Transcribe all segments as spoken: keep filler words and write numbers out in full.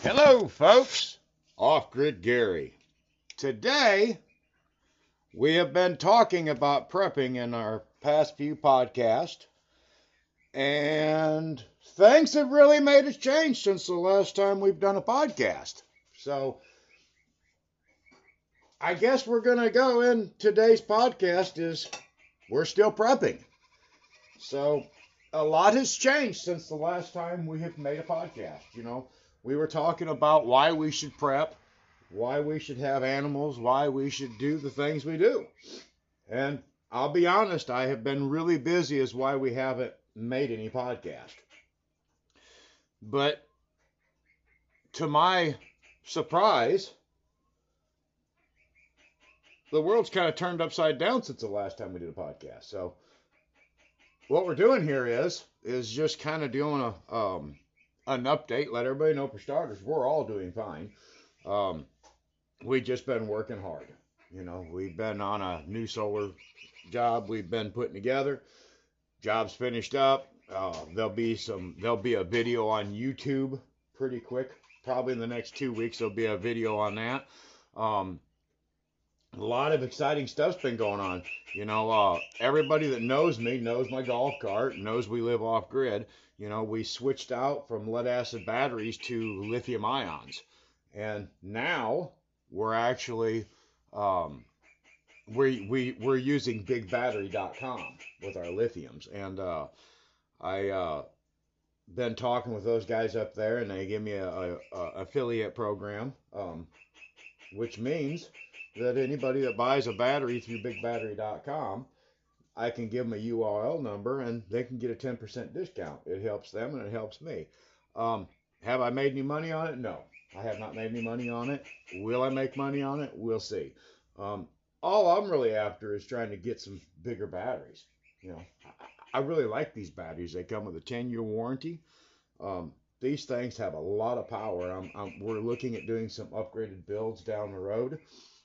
Hello, folks. Off Grid Gary. Today, we have been talking about prepping in our past few podcasts, and things have really made a change since the last time we've done a podcast. So, I guess we're going to go in today's podcast is we're still prepping. So, a lot has changed since the last time we have made a podcast. You know, we were talking about why we should prep, why we should have animals, why we should do the things we do. And I'll be honest, I have been really busy as why we haven't made any podcast. But to my surprise, the world's kind of turned upside down since the last time we did a podcast. So what we're doing here is is just kind of doing a um, an update, let everybody know for starters, we're all doing fine. Um, we've just been working hard. You know, we've been on a new solar job we've been putting together. Job's finished up. Uh, there'll be some. There'll be a video on YouTube pretty quick. Probably in the next two weeks there'll be a video on that. Um, a lot of exciting stuff's been going on. You know, uh, everybody that knows me knows my golf cart, knows we live off grid. You know, we switched out from lead acid batteries to lithium ions, and now we're actually um, we we we're using big battery dot com with our lithiums, and uh, I uh, been talking with those guys up there, and they give me a, a, a affiliate program, um, which means that anybody that buys a battery through big battery dot com, I can give them a U R L number and they can get a ten percent discount. It helps them and it helps me. Um, have I made any money on it? No, I have not made any money on it. Will I make money on it? We'll see. Um, all I'm really after is trying to get some bigger batteries. You know, I, I really like these batteries. They come with a ten year warranty. Um, these things have a lot of power. I'm, I'm, we're looking at doing some upgraded builds down the road.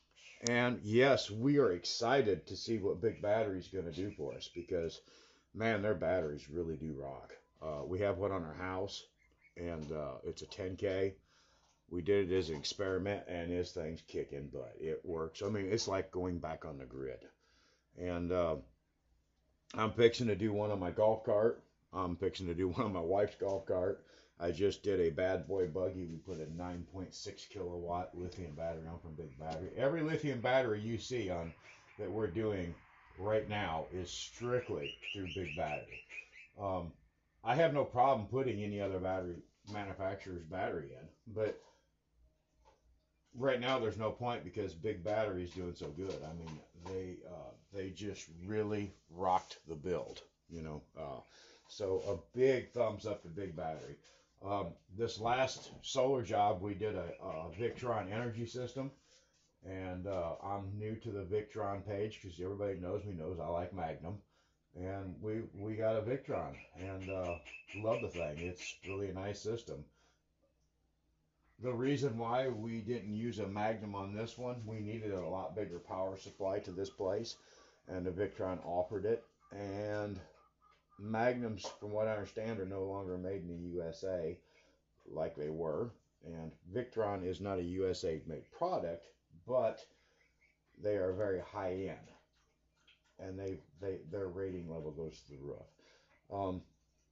And yes, we are excited to see what Big Battery's going to do for us because, man, their batteries really do rock. Uh, we have one on our house, and uh, it's a ten K. We did it as an experiment, and this thing's kicking butt. It works. I mean, it's like going back on the grid. And uh, I'm fixing to do one on my golf cart. I'm fixing to do one on my wife's golf cart. I just did a bad boy buggy. We put a nine point six kilowatt lithium battery on from Big Battery. Every lithium battery you see on that we're doing right now is strictly through Big Battery. Um, I have no problem putting any other battery manufacturer's battery in, but right now there's no point because Big Battery is doing so good. I mean, they uh, they just really rocked the build, you know. Uh, so a big thumbs up to Big Battery. Um, this last solar job, we did a, a Victron energy system, and uh, I'm new to the Victron page because everybody knows me knows I like Magnum, and we we got a Victron and uh, love the thing. It's really a nice system. The reason why we didn't use a Magnum on this one, we needed a lot bigger power supply to this place, and the Victron offered it, and Magnums, from what I understand, are no longer made in the U S A like they were. And Victron is not a U S A made product, but they are very high end, and they, they their rating level goes through the roof. Um,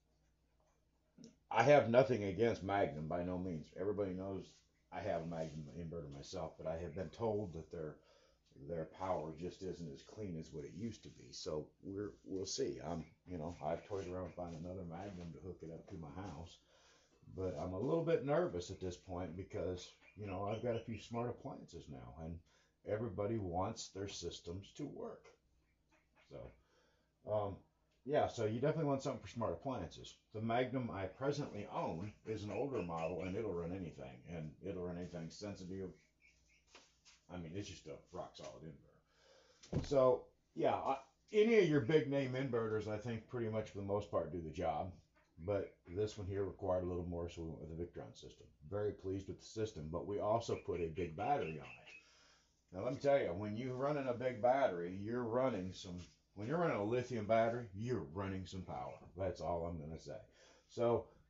I have nothing against Magnum by no means. Everybody knows I have a Magnum inverter myself, but I have been told that their their power just isn't as clean as what it used to be. So we're we'll see. I'm you know I've toyed around with finding another Magnum to hook it up to my house, but I'm a little bit nervous at this point because you know I've got a few smart appliances now, and everybody wants their systems to work. So um, yeah, so you definitely want something for smart appliances. The Magnum I presently own is an older model, and it'll run anything, and it'll run anything sensitive. I mean, it's just a rock solid inverter. So, yeah, I, any of your big name inverters, I think, pretty much for the most part do the job. But this one here required a little more, so we went with the Victron system. Very pleased with the system, but we also put a big battery on it. Now, let me tell you, when you're running a big battery, you're running some, when you're running a lithium battery, you're running some power. That's all I'm going to say. So,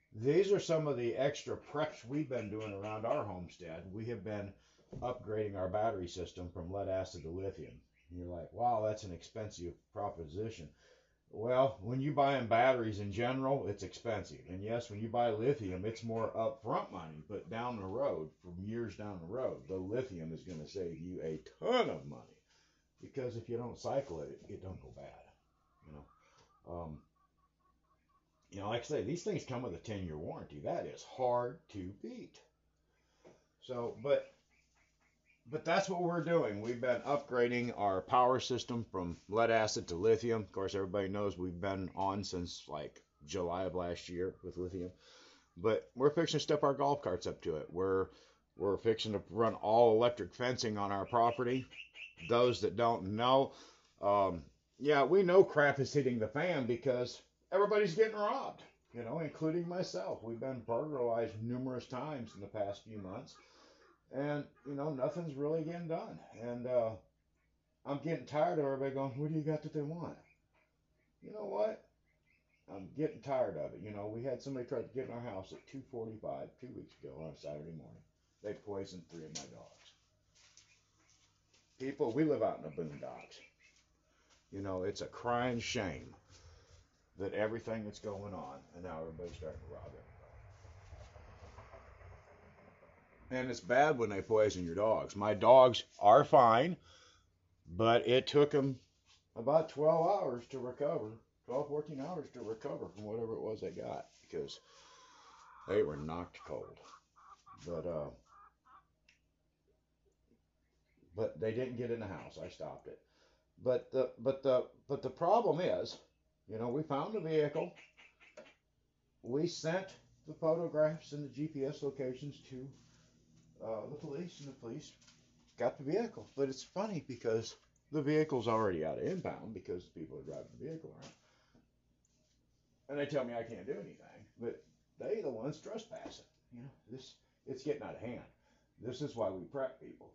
These are some of the extra preps we've been doing around our homestead. We have been upgrading our battery system from lead acid to lithium. And you're like, wow, that's an expensive proposition. Well, when you buy in batteries in general, it's expensive. And yes, when you buy lithium, it's more upfront money, but down the road, from years down the road, the lithium is going to save you a ton of money. Because if you don't cycle it, it, it don't go bad. You know, um, you know, like I say, these things come with a ten-year warranty. That is hard to beat. So, but but that's what we're doing. We've been upgrading our power system from lead acid to lithium. Of course, everybody knows we've been on since like July of last year with lithium. But we're fixing to step our golf carts up to it. We're we're fixing to run all electric fencing on our property. Those that don't know, um, yeah, we know crap is hitting the fan because everybody's getting robbed, you know, including myself. We've been burglarized numerous times in the past few months, and, you know, nothing's really getting done. And uh, I'm getting tired of everybody going, what do you got that they want? You know what? I'm getting tired of it. You know, we had somebody try to get in our house at two forty-five two weeks ago on a Saturday morning. They poisoned three of my dogs. People, we live out in the boondocks. You know, it's a crying shame that everything that's going on, and now everybody's starting to rob everybody. And it's bad when they poison your dogs. My dogs are fine, but it took them about twelve hours to recover, twelve, fourteen hours to recover from whatever it was they got, because they were knocked cold. But, uh, but they didn't get in the house. I stopped it. But the but the but the problem is, you know, we found the vehicle. We sent the photographs and the G P S locations to uh, the police, and the police got the vehicle. But it's funny because the vehicle's already out of impound because the people are driving the vehicle around, and they tell me I can't do anything. But they the ones trespassing. You know, this it's getting out of hand. This is why we prep people.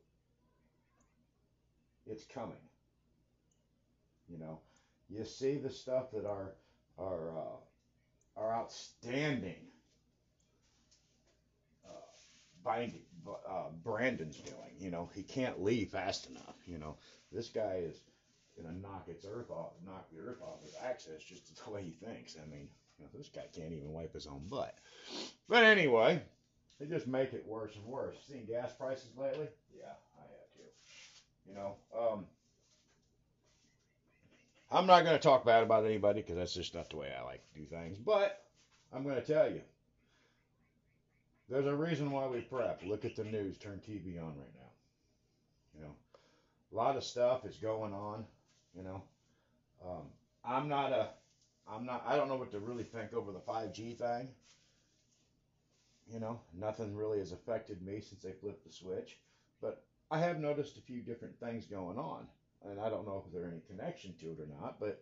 It's coming. You know, you see the stuff that our our uh, our outstanding uh, binding uh, Brandon's doing. You know, he can't leave fast enough. You know, this guy is gonna knock its earth off, knock the earth off his axis just the way he thinks. I mean, you know, this guy can't even wipe his own butt. But anyway, they just make it worse and worse. Seen gas prices lately? Yeah, I have too. You know, um, I'm not going to talk bad about anybody because that's just not the way I like to do things. But I'm going to tell you, there's a reason why we prep. Look at the news. Turn T V on right now. You know, a lot of stuff is going on. You know, um, I'm not a, I'm not. I don't know what to really think over the five G thing. You know, nothing really has affected me since they flipped the switch. But I have noticed a few different things going on, and I don't know if there's any connection to it or not. But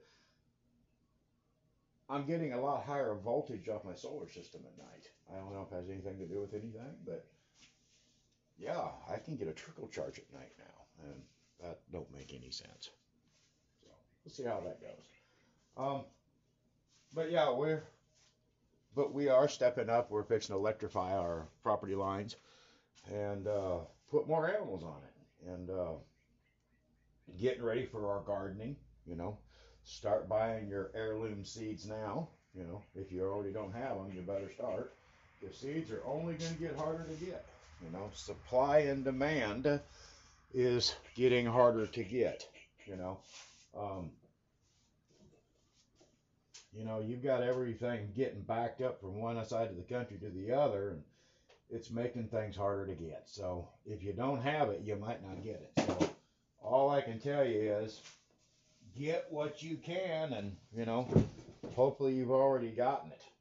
I'm getting a lot higher voltage off my solar system at night. I don't know if it has anything to do with anything, but yeah, I can get a trickle charge at night now, and that don't make any sense. So we'll see how that goes. Um, but yeah, we're but we are stepping up. We're fixing to electrify our property lines and uh, put more animals on it, and uh, getting ready for our gardening. You know, start buying your heirloom seeds now. You know, if you already don't have them, you better start. The seeds are only going to get harder to get. You know, supply and demand is getting harder to get. You know, um, you know, you've got everything getting backed up from one side of the country to the other, and it's making things harder to get. So if you don't have it, you might not get it. So all I can tell you is get what you can, and you know, hopefully you've already gotten it.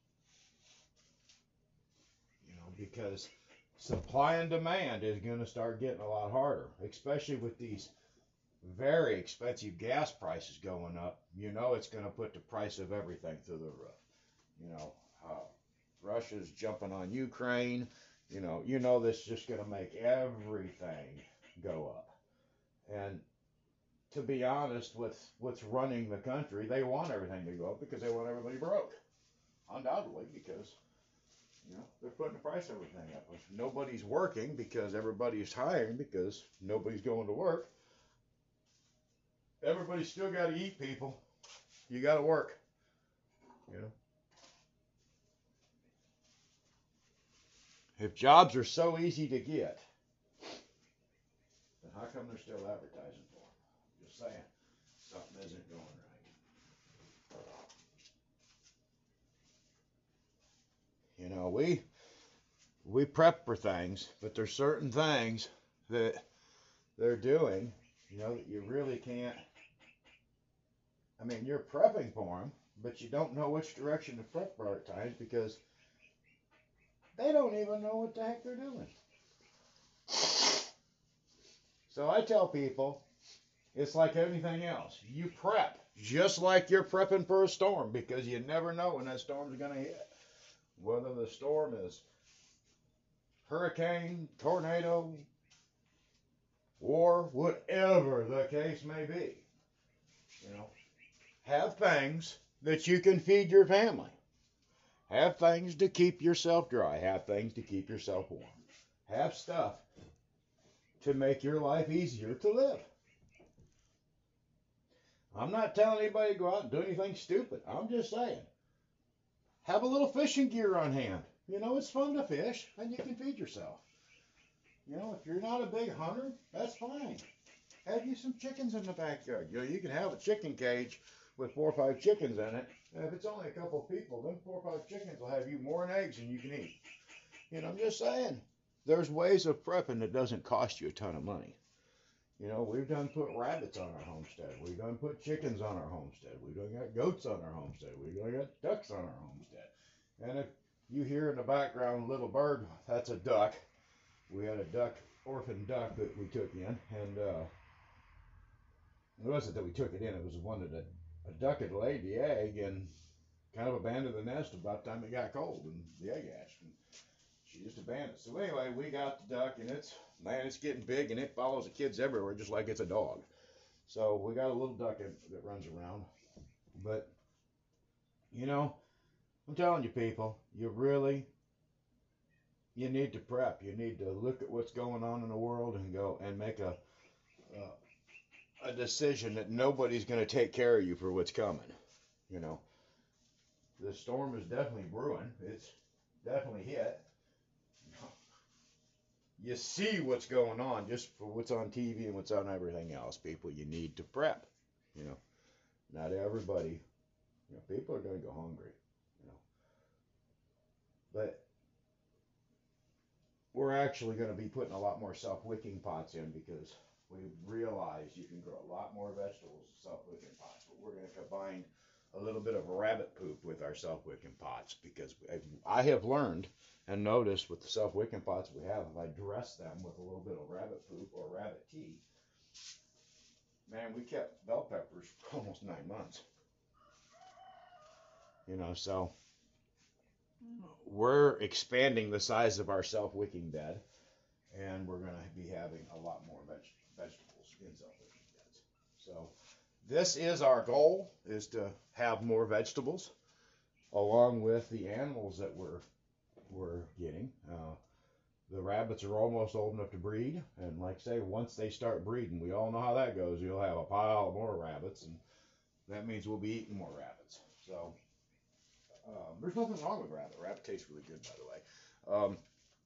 You know, because supply and demand is going to start getting a lot harder, especially with these very expensive gas prices going up. You know, it's going to put the price of everything through the roof. You know, uh, Russia's jumping on Ukraine. You know, you know this is just going to make everything go up. And to be honest, with what's running the country, they want everything to go up because they want everybody broke. Undoubtedly, because they're putting the price of everything up. If nobody's working because everybody's hiring because nobody's going to work, everybody's still got to eat, people. You got to work. You know. If jobs are so easy to get, then how come they're still advertising for them? Just saying, something isn't going right. You know, we we prep for things, but there's certain things that they're doing, you know, that you really can't. I mean, you're prepping for them, but you don't know which direction to prep for at times because they don't even know what the heck they're doing. So I tell people, it's like anything else. You prep just like you're prepping for a storm because you never know when that storm's going to hit. Whether the storm is hurricane, tornado, war, whatever the case may be. You know, have things that you can feed your family. Have things to keep yourself dry. Have things to keep yourself warm. Have stuff to make your life easier to live. I'm not telling anybody to go out and do anything stupid. I'm just saying, have a little fishing gear on hand. You know, it's fun to fish, and you can feed yourself. You know, if you're not a big hunter, that's fine. Have you some chickens in the backyard. You know, you can have a chicken cage with four or five chickens in it. And if it's only a couple of people, then four or five chickens will have you more eggs than you can eat. You know, I'm just saying, there's ways of prepping that doesn't cost you a ton of money. You know, we've done put rabbits on our homestead. We've done put chickens on our homestead. We've done got goats on our homestead. We've done got ducks on our homestead. And if you hear in the background a little bird, that's a duck. We had a duck, orphan duck that we took in. And uh, it wasn't that we took it in. It was one that a, a duck had laid the egg and kind of abandoned the nest about the time it got cold and the egg hatched. And she just abandoned it. So anyway, we got the duck, and it's, man, it's getting big, and it follows the kids everywhere just like it's a dog. So we got a little duck that runs around. But, you know, I'm telling you, people, you really, you need to prep. You need to look at what's going on in the world and go and make a uh, a decision that nobody's going to take care of you for what's coming. You know, the storm is definitely brewing. It's definitely hit. You see what's going on just for what's on T V and what's on everything else. People, you need to prep. You know, not everybody, you know, people are going to go hungry. You know, but we're actually going to be putting a lot more self-wicking pots in because we realize you can grow a lot more vegetables in self-wicking pots. But we're going to combine a little bit of rabbit poop with our self-wicking pots because I have learned and noticed with the self-wicking pots we have, if I dress them with a little bit of rabbit poop or rabbit tea, man, we kept bell peppers for almost nine months. You know, so we're expanding the size of our self-wicking bed, and we're going to be having a lot more veg- vegetables in self-wicking beds. So this is our goal, is to have more vegetables along with the animals that we're we're getting. Uh, the rabbits are almost old enough to breed, and like I say, once they start breeding, we all know how that goes. You'll have a pile of more rabbits, and that means we'll be eating more rabbits. So um, there's nothing wrong with rabbit. Rabbit tastes really good, by the way. Um,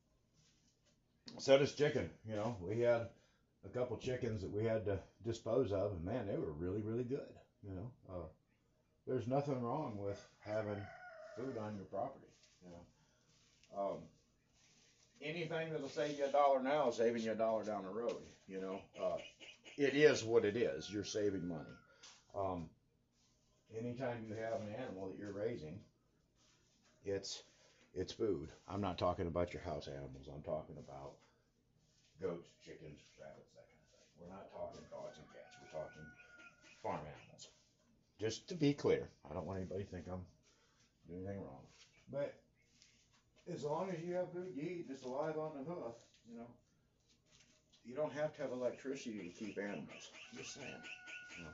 so does chicken. You know, we had a couple chickens that we had to dispose of, and man, they were really, really good. You know, uh, there's nothing wrong with having food on your property. You know. Um, anything that'll save you a dollar now is saving you a dollar down the road. You know, uh, it is what it is. You're saving money. Um, anytime you have an animal that you're raising, it's it's food. I'm not talking about your house animals. I'm talking about goats, chickens, rabbits, that kind of thing. We're not talking dogs and cats. We're talking farm animals. Just to be clear, I don't want anybody to think I'm doing anything wrong. But as long as you have food you eat, it's alive on the hoof, you know, you don't have to have electricity to keep animals. Just saying. You know.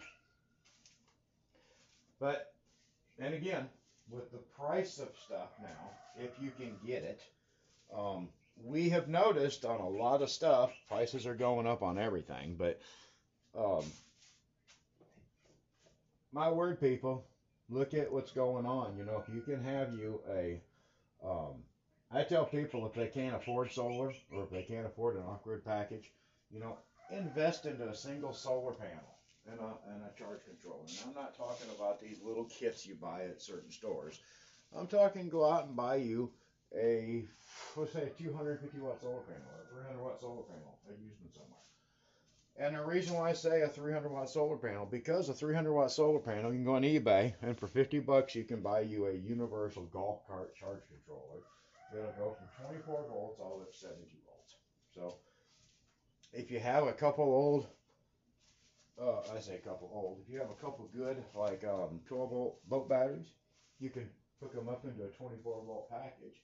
But, and again, with the price of stuff now, if you can get it, Um, we have noticed on a lot of stuff, prices are going up on everything, but um, my word, people, look at what's going on. You know, if you can have you a, um, I tell people if they can't afford solar or if they can't afford an off-grid package, you know, invest into a single solar panel and a, and a charge controller. And I'm not talking about these little kits you buy at certain stores. I'm talking go out and buy you a, let's say, a two hundred fifty watt solar panel or a three hundred watt solar panel. I used them somewhere. And the reason why I say a three hundred watt solar panel, because a three hundred watt solar panel, you can go on eBay and for fifty bucks you can buy you a universal golf cart charge controller. It'll go from twenty-four volts all the way up to seventy-two volts. So if you have a couple old, uh, I say a couple old, if you have a couple good like um, twelve volt boat batteries, you can hook them up into a twenty-four volt package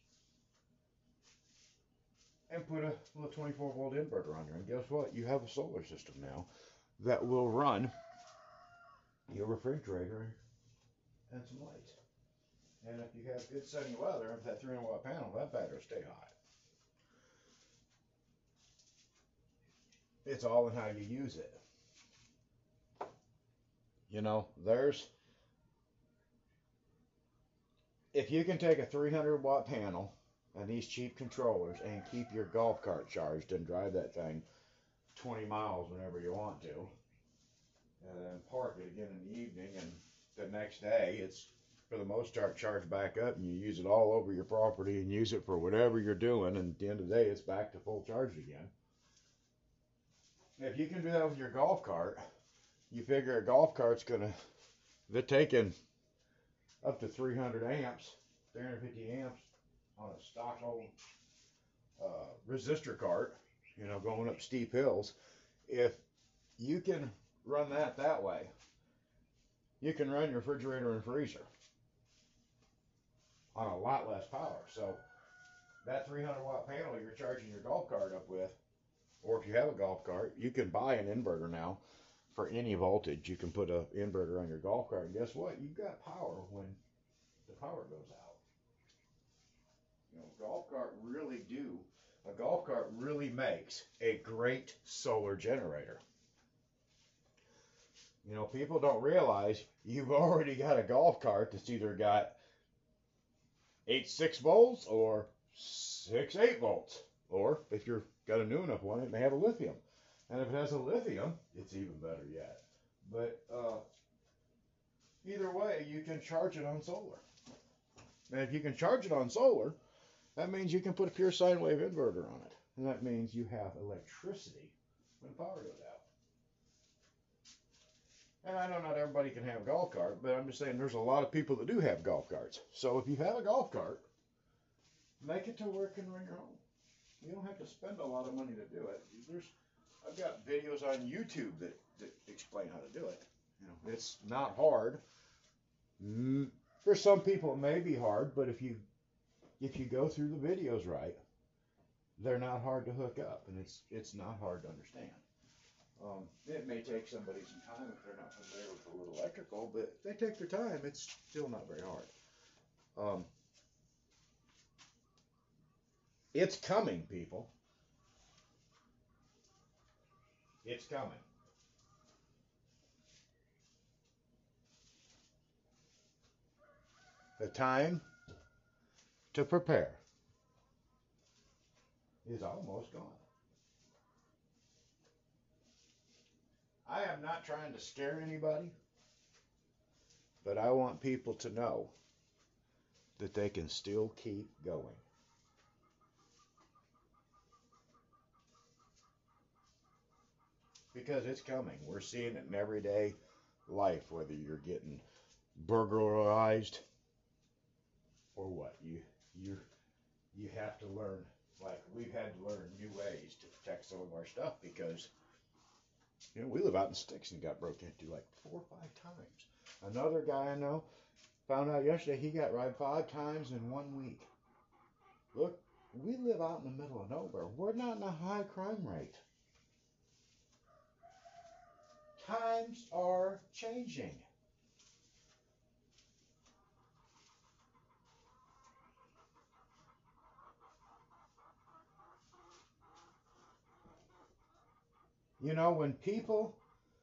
and put a little twenty-four volt inverter on there. And guess what? You have a solar system now that will run your refrigerator and some lights. And if you have good sunny weather, if that three hundred watt panel, that battery will stay hot. It's all in how you use it. You know, there's, if you can take a three hundred watt panel and these cheap controllers and keep your golf cart charged and drive that thing twenty miles whenever you want to, and then park it again in the evening, and the next day it's for the most part charged back up, and you use it all over your property and use it for whatever you're doing, and at the end of the day it's back to full charge again. If you can do that with your golf cart, you figure a golf cart's gonna, they're taking up to three hundred amps, three hundred fifty amps on a stock old uh, resistor cart, you know, going up steep hills. If you can run that that way, you can run your refrigerator and freezer on a lot less power. So that three hundred watt panel you're charging your golf cart up with, or if you have a golf cart, you can buy an inverter now for any voltage. You can put an inverter on your golf cart, and guess what? You've got power when the power goes out. You know, golf cart really do, a golf cart really makes a great solar generator. You know, people don't realize you've already got a golf cart that's either got eight six volts or six eight volts. Or if you've got a new enough one, it may have a lithium. And if it has a lithium, it's even better yet. But uh, either way, you can charge it on solar. And if you can charge it on solar, that means you can put a pure sine wave inverter on it. And that means you have electricity when power goes out. And I know not everybody can have a golf cart, but I'm just saying there's a lot of people that do have golf carts. So if you have a golf cart, make it to where it can run your home. You don't have to spend a lot of money to do it. There's, I've got videos on YouTube that, that explain how to do it. You know, it's not hard. Mm, for some people it may be hard, but if you if you go through the videos right, they're not hard to hook up, and it's it's not hard to understand. Um, it may take somebody some time if they're not familiar with a little electrical, but if they take their time, it's still not very hard. Um, it's coming, people. It's coming. The time to prepare is almost gone. I am not trying to scare anybody, but I want people to know that they can still keep going. Because it's coming. We're seeing it in everyday life, whether you're getting burglarized or what. You you you have to learn, like we've had to learn new ways to protect some of our stuff because you know we live out in the sticks and got broken into like four or five times. Another guy I know found out yesterday he got robbed five times in one week. Look, we live out in the middle of nowhere. We're not in a high crime rate. Times are changing. You know, when people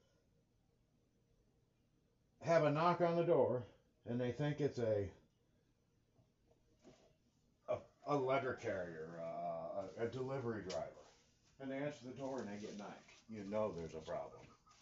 have a knock on the door and they think it's a a, a letter carrier, uh, a, a delivery driver, and they answer the door and they get knifed, you know there's a problem.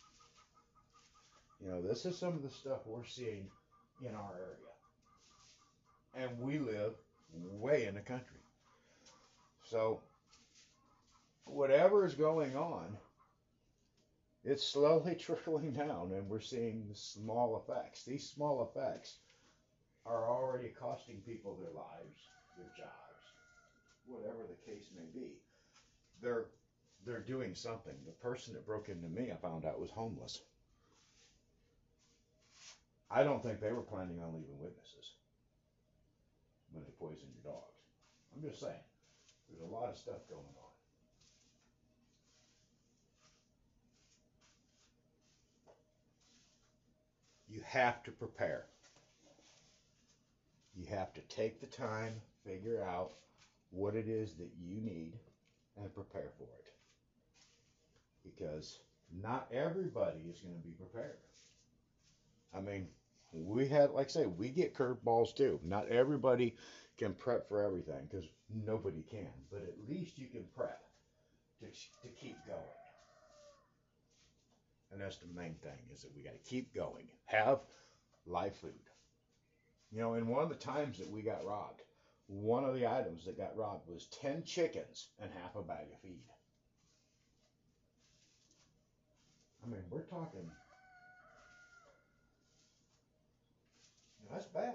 You know, this is some of the stuff we're seeing in our area. And we live way in the country. So, whatever is going on, it's slowly trickling down, and we're seeing small effects. These small effects are already costing people their lives, their jobs, whatever the case may be. They're they're doing something. The person that broke into me, I found out, was homeless. I don't think they were planning on leaving witnesses when they poisoned your dogs. I'm just saying, there's a lot of stuff going on. You have to prepare. You have to take the time, figure out what it is that you need, and prepare for it. Because not everybody is going to be prepared. I mean, we had, like I say, we get curveballs too. Not everybody can prep for everything because nobody can. But at least you can prep to, to keep going. And that's the main thing, is that we got to keep going. Have live food. You know, and one of the times that we got robbed, one of the items that got robbed was ten chickens and half a bag of feed. I mean, we're talking, you know, that's bad.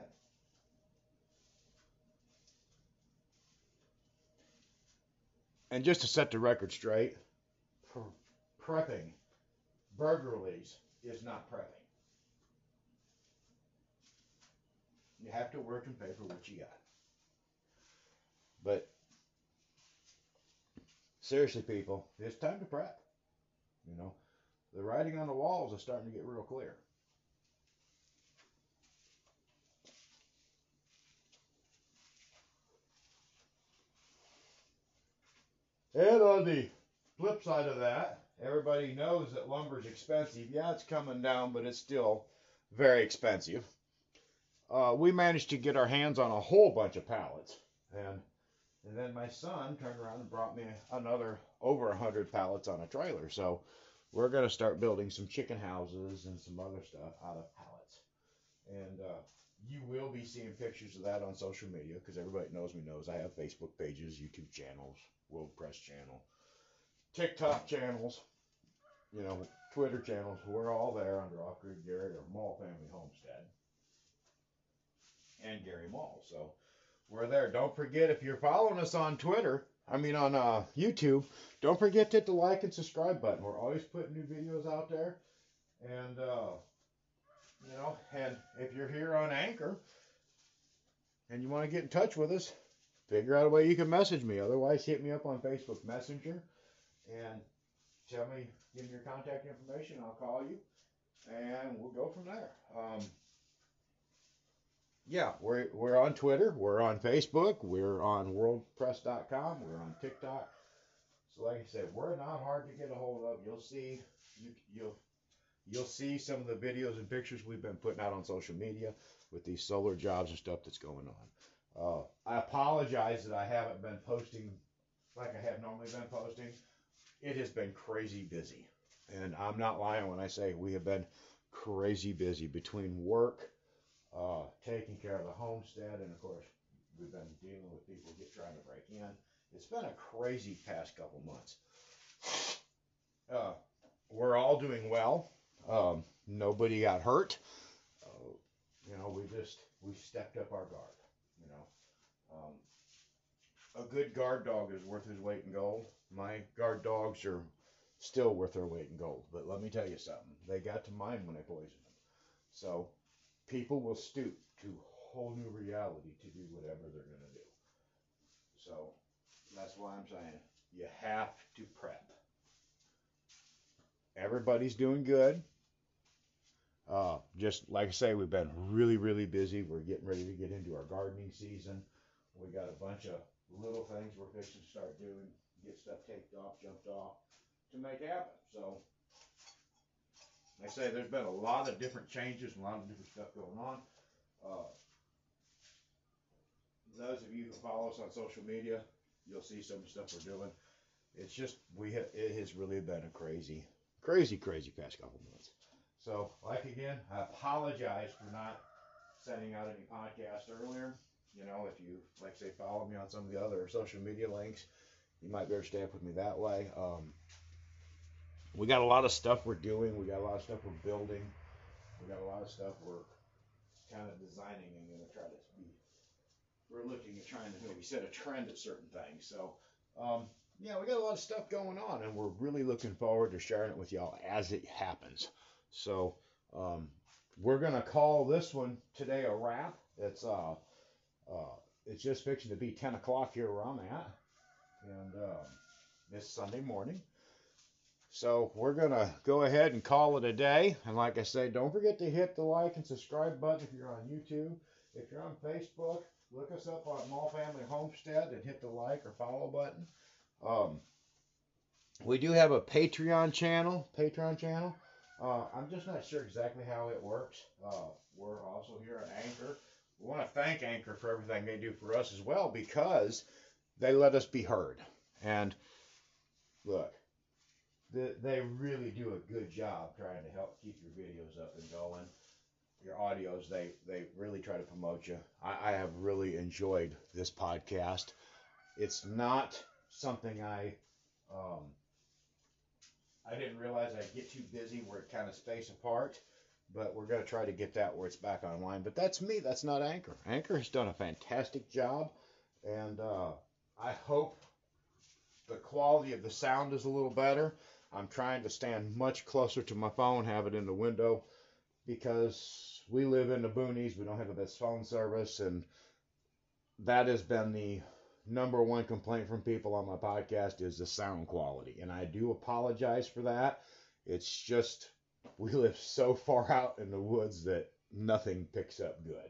And just to set the record straight, prepping burglaries is not prepping. You have to work and pay for what you got. But seriously, people, it's time to prep. You know, the writing on the walls is starting to get real clear. And on the flip side of that, everybody knows that lumber's expensive. Yeah, it's coming down, but it's still very expensive. Uh, we managed to get our hands on a whole bunch of pallets, and and then my son turned around and brought me another over a hundred pallets on a trailer. So we're gonna start building some chicken houses and some other stuff out of pallets. And uh, you will be seeing pictures of that on social media because everybody knows me knows I have Facebook pages, YouTube channels, World Press channel, TikTok channels, you know, Twitter channels. We're all there under Off Grid Gary or Mall Family Homestead and Gary Mall. So we're there. Don't forget, if you're following us on Twitter, I mean on uh, YouTube, don't forget to hit the like and subscribe button. We're always putting new videos out there. And, uh, you know, and if you're here on Anchor and you want to get in touch with us, figure out a way you can message me. Otherwise, hit me up on Facebook Messenger and tell me, give me your contact information. I'll call you and we'll go from there. Um, yeah, we're we're on Twitter, we're on Facebook, we're on world press dot com, we're on TikTok. So, like I said, we're not hard to get a hold of. You'll see, you, you'll you'll see some of the videos and pictures we've been putting out on social media with these solar jobs and stuff that's going on. Uh, I apologize that I haven't been posting like I have normally been posting. It has been crazy busy. And I'm not lying when I say we have been crazy busy between work, uh, taking care of the homestead, and of course, we've been dealing with people get trying to break in. It's been a crazy past couple months. Uh, we're all doing well. Um, nobody got hurt. Uh, you know, we just, we stepped up our guard. You know, um, a good guard dog is worth his weight in gold. My guard dogs are still worth their weight in gold. But let me tell you something. They got to mine when I poisoned them. So people will stoop to a whole new reality to do whatever they're going to do. So that's why I'm saying you have to prep. Everybody's doing good. Uh, just like I say, we've been really, really busy. We're getting ready to get into our gardening season. We got a bunch of little things we're fixing to start doing, get stuff taped off, jumped off, to make happen. So, like I say, there's been a lot of different changes, a lot of different stuff going on. Uh, those of you who follow us on social media, you'll see some of the stuff we're doing. It's just, we ha- it has really been a crazy, crazy, crazy past couple months. So, like again, I apologize for not sending out any podcasts earlier. You know, if you, like say, follow me on some of the other social media links, you might be able to stay up with me that way. Um, we got a lot of stuff we're doing. We got a lot of stuff we're building. We got a lot of stuff we're kind of designing and going to try to be. We're looking at trying to maybe set a trend at certain things. So, um, yeah, we got a lot of stuff going on, and we're really looking forward to sharing it with y'all as it happens. So, um, we're going to call this one today a wrap. It's uh, uh, it's just fixing to be ten o'clock here where I'm at, and um, it's Sunday morning. So we're going to go ahead and call it a day. And like I say, don't forget to hit the like and subscribe button if you're on YouTube. If you're on Facebook, look us up on Mall Family Homestead and hit the like or follow button. Um, we do have a Patreon channel. Patreon channel. Uh, I'm just not sure exactly how it works. Uh, we're also here at Anchor. We want to thank Anchor for everything they do for us as well, because they let us be heard. And look, they, they really do a good job trying to help keep your videos up and going. Your audios, they, they really try to promote you. I, I have really enjoyed this podcast. It's not something I... Um, I didn't realize I'd get too busy where it kind of space apart, but we're going to try to get that where it's back online. But that's me. That's not Anchor. Anchor has done a fantastic job, and uh, I hope the quality of the sound is a little better. I'm trying to stand much closer to my phone, have it in the window, because we live in the boonies. We don't have the best phone service, and that has been the number one complaint from people on my podcast is the sound quality, and I do apologize for that. It's just we live so far out in the woods that nothing picks up good.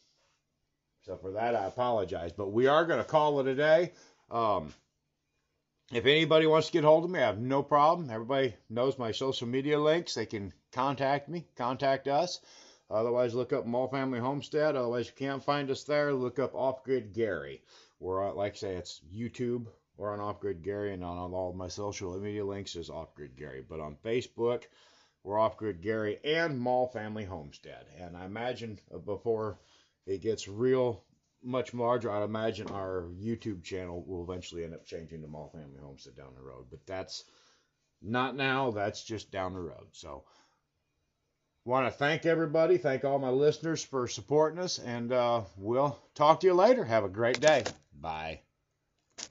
So for that, I apologize, but we are going to call it a day. Um, if anybody wants to get hold of me, I have no problem. Everybody knows my social media links. They can contact me, contact us. Otherwise, look up Mall Family Homestead. Otherwise, you can't find us there, look up Off Grid Gary. We're on, like I say, it's YouTube. We're on Off Grid Gary, and on all of my social media links is Off Grid Gary. But on Facebook, we're Off Grid Gary and Mall Family Homestead. And I imagine before it gets real much larger, I imagine our YouTube channel will eventually end up changing to Mall Family Homestead down the road. But that's not now. That's just down the road. So, want to thank everybody, thank all my listeners for supporting us, and uh, we'll talk to you later. Have a great day. Bye.